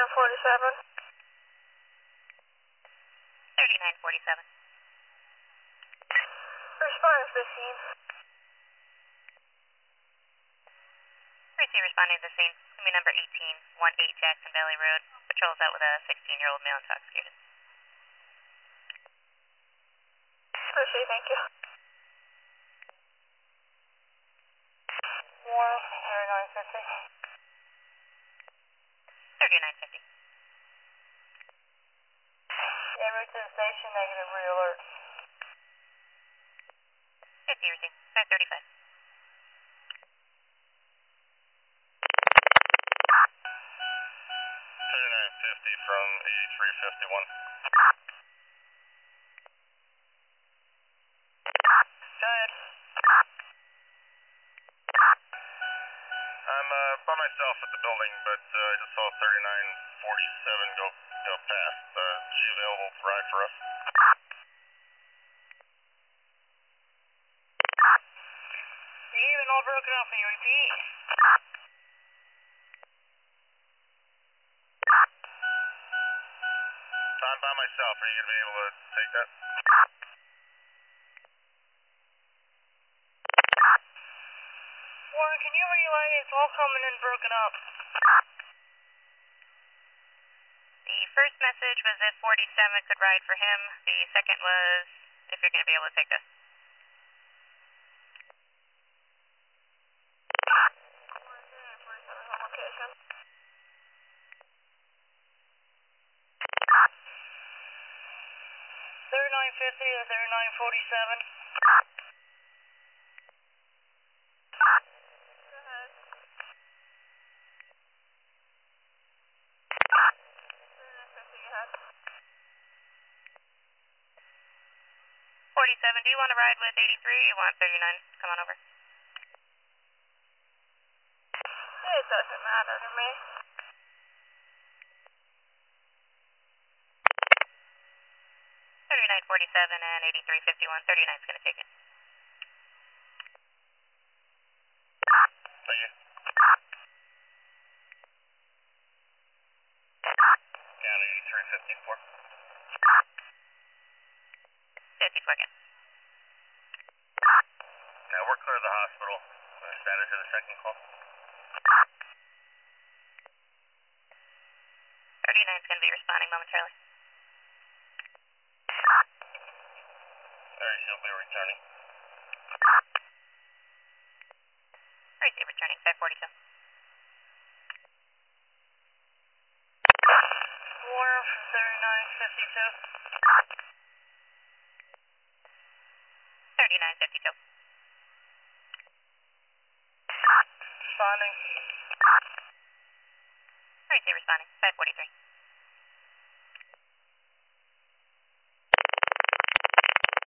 3947. 3947. Responding to the scene. Receive responding to the scene. Give me number 1818 Jackson Valley Road. Patrol's out with a 16-year-old male intoxicated. Okay, thank you. Warren, 3950. 3950. En route to the station, negative re-alert. 50 receive. 535. 3950 from 8351. Go ahead. I'm by myself at the building, but I just saw 3947 go past. Is she available to ride for us? You even all broken up. Can you repeat? I'm by myself. Are you going to be able to take that? Warren, can you relay? It's all coming in broken up. The first message was if 47 could ride for him. The second was if you're going to be able to take this. Location. 3950 to 3947. Go ahead. 3950, go ahead. 47, do you want to ride with 83 or you want 39? Come on over. It doesn't matter to me. 3947 and 8351. 39's going to take it. Thank you. County 8354. 54 again. Now we're clear of the hospital. Status of the second call. 39's going to be responding momentarily. Alright, she'll be returning. Receive returning. 542. Warren from 3952. 3952. Responding. Receive responding. 543.